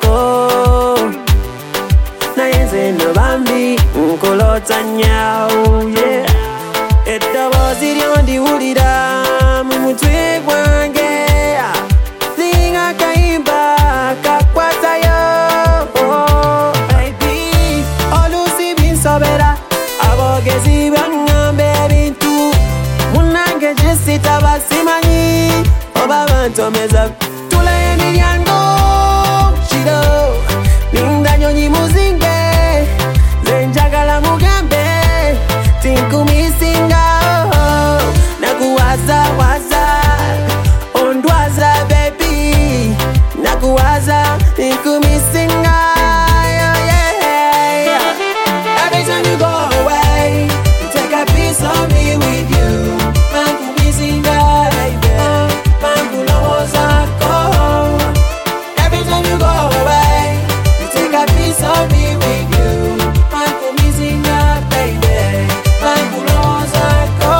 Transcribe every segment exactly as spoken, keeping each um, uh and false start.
zako na yenze no bambi nkolota nyau yeah edobozi lyondiwulira mu mutwe gwange linga kayimba kakwatayo oh, baby olusi binsobera abogezi bangambe ebintu munange jesita basimanyi oba bantomeza tula emiryango shiro linda nyonyi muzinge zenjagala mugambe tinkumisinga oh, nakuwaza waza ondwaza baby nakuwaza tinkumisinga yeah, yeah, yeah. Every time you go away you take a piece of me with you mankumisinga baby mankulowoza ko every time you go away you take a piece of me with you mankumisinga baby mankulowoza ko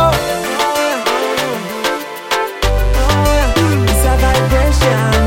it's a vibration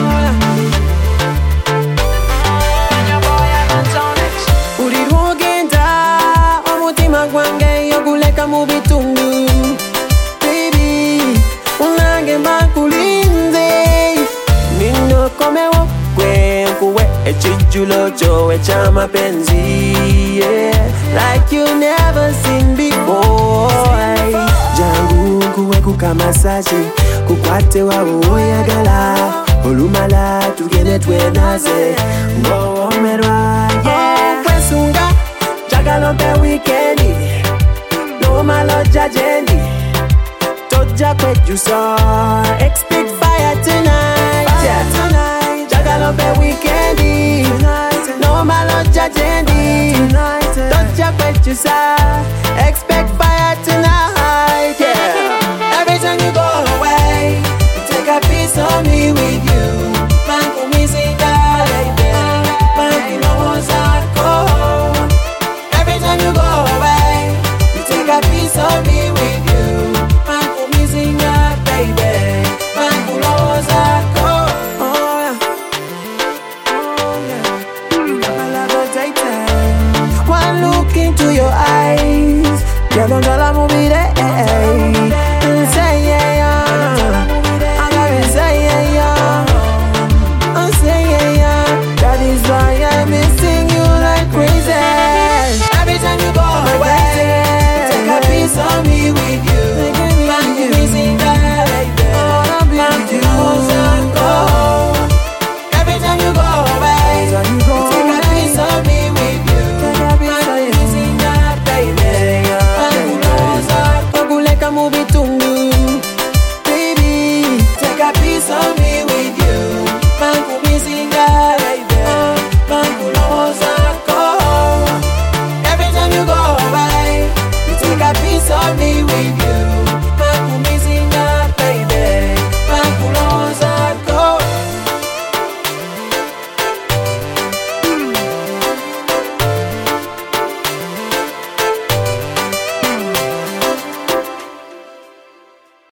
uri rwogenda omutima gwange yoguleka mu bitundu baby unange mbakulinze ninokomewo gwe nkuwe ekijjulo kyo eky'amapenzi yeah like you never seen before jangu nkuwe kukamasaje kukwate wawo oyagala olumala tugende twenaze ng'owomerwa yeah kwesunga njagala mpe wikendi n'omaloja gyendi tojja kwejjusa expect fire tonight yeah njagala mpe wikendi n'omaloja gyendi tojja kwejjusa expect fire tonight yeah every time you go away you take a piece of me with you mankumisinga baby mankulowoza ko every time you go away you take a piece of me with you mankumisinga baby mankulowoza ko oh yeah oh yeah you got my love tight one look into your eyes yeah don't tell I'm over there